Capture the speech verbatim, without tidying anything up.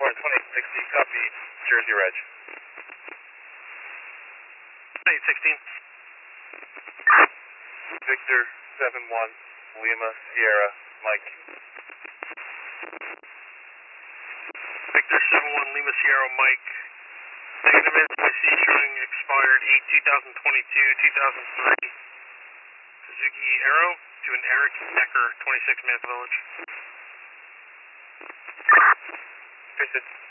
report twenty sixty, copy, Jersey Reg. eight sixteen. Victor seven one, Lima Sierra, Mike. Victor seven one, Lima Sierra, Mike. Negative N C C showing expired eight two thousand twenty-two, two thousand three. Suzuki Aero to an Eric Decker, twenty-six Manth Village. Fixed it.